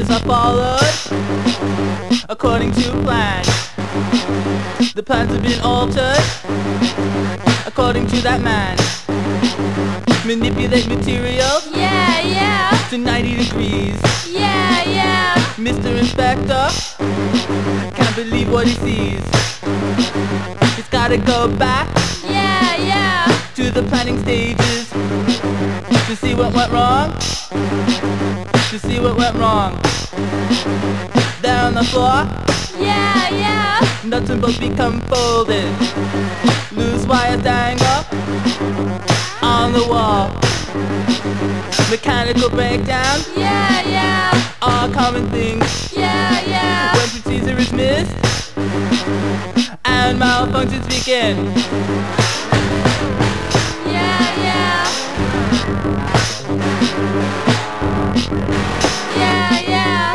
are followed according to plan. The plans have been altered according to that man. Manipulate material, Yeah, yeah, to 90 degrees. yeah, yeah. Mr. Inspector can't believe what he sees. He's gotta go back Yeah, yeah, to the planning stages to see what went wrong, to see what went wrong. There on the floor, yeah, yeah, nuts and bolts become folded. Loose wires dangle on the wall. Mechanical breakdown, yeah, yeah, all common things yeah, yeah. when procedure is missed and malfunctions begin. Yeah, yeah, yeah, yeah.